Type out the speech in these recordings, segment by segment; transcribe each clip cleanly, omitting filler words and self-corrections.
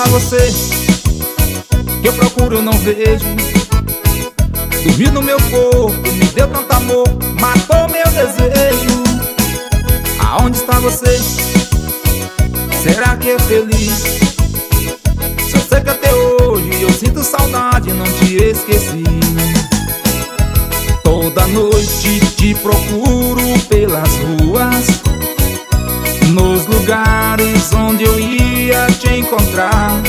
você que eu procuro eu não vejo. Dormiu no meu corpo, me deu tanto amor, matou meu desejo. Aonde está você? Será que é feliz? Se eu sei que até hoje eu sinto saudade, não te esqueci. Toda noite te procuro pelas ruas, nos lugares onde eu ia te encontrar.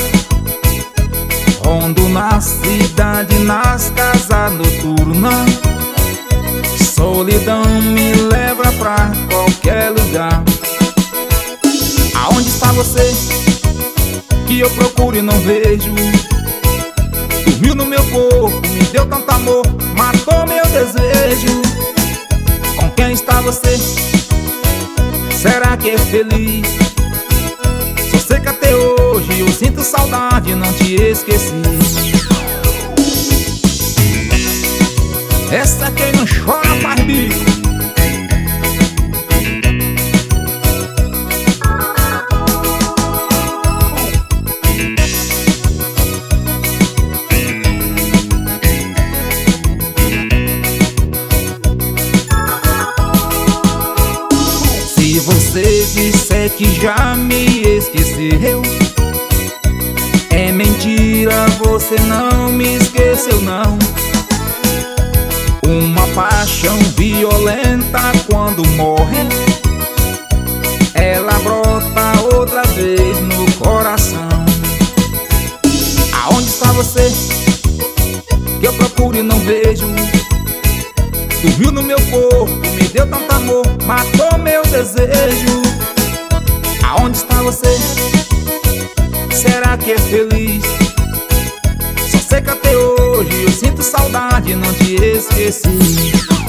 Rondo na cidade, nas casas noturnas. Solidão me leva pra qualquer lugar. Aonde está você que eu procuro e não vejo? Dormiu no meu corpo, me deu tanto amor, matou meu desejo. Com quem está você? Será que é feliz? Só sei que até hoje eu sinto saudade, não te esqueci. Essa é quem não chora faz bico. Se você disser que já me esqueceu, é mentira, você não me esqueceu não. Uma paixão violenta quando morre, ela brota outra vez no coração. Aonde está você que eu procuro e não vejo? Dormiu no meu corpo, me deu tanto amor, matou meu desejo. Aonde está você? Será que é feliz? Só sei que até hoje eu sinto saudade, não te esqueci.